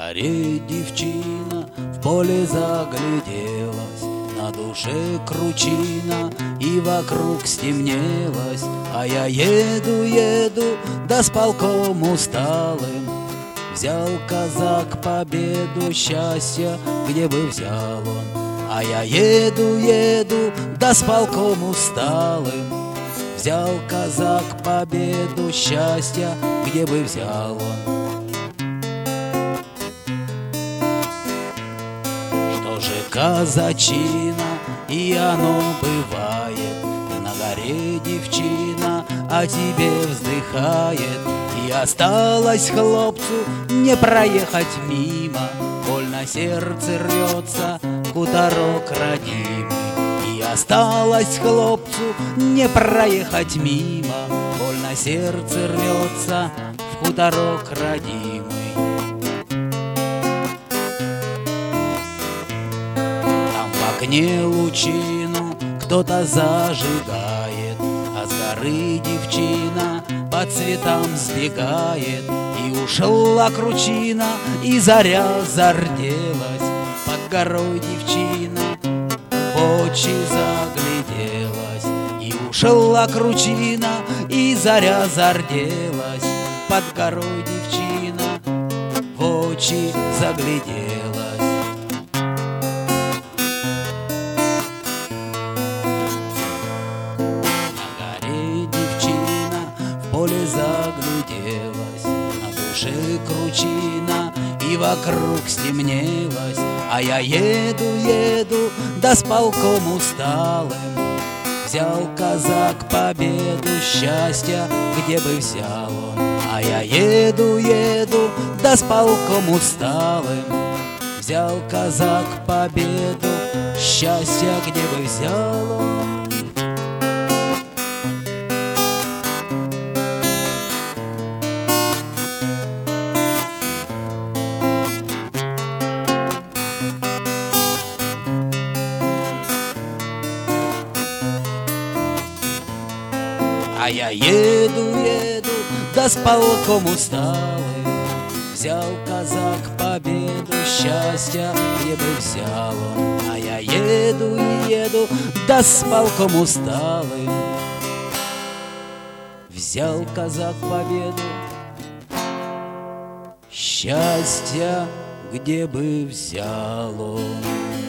горе девчина в поле загляделась, на душе кручина и вокруг стемнелось. А я еду, да с полком усталым. Взял казак победу, счастья, где бы взял он. А я еду, да с полком усталым. Взял казак победу, счастья, где бы взял он. Что же казачина, и оно бывает, на горе девчина о тебе вздыхает. И осталось хлопцу не проехать мимо, больно сердце рвется, хуторок родимый. И осталось хлопцу не проехать мимо, больно сердце рвется в хуторок родимый. Там в окне лучину кто-то зажигает, а с горы девчина по цветам сбегает. И ушла кручина, и заря зарделась, под горой девчина в очи загляделась. И ушла кручина, и заря зарделась, под горой девчина в очи загляделась. Поле загляделась, на душе кручина и вокруг стемнелось. А я еду, да с полком усталым. Взял казак победу, счастья, где бы взял он. А я еду, да с полком усталым. Взял казак победу, счастья, где бы взял он. А я еду, да с полком усталым. Взял казак победу, счастья, где бы взял он. А я еду, да с полком усталым. Взял казак победу, счастья, где бы взял он.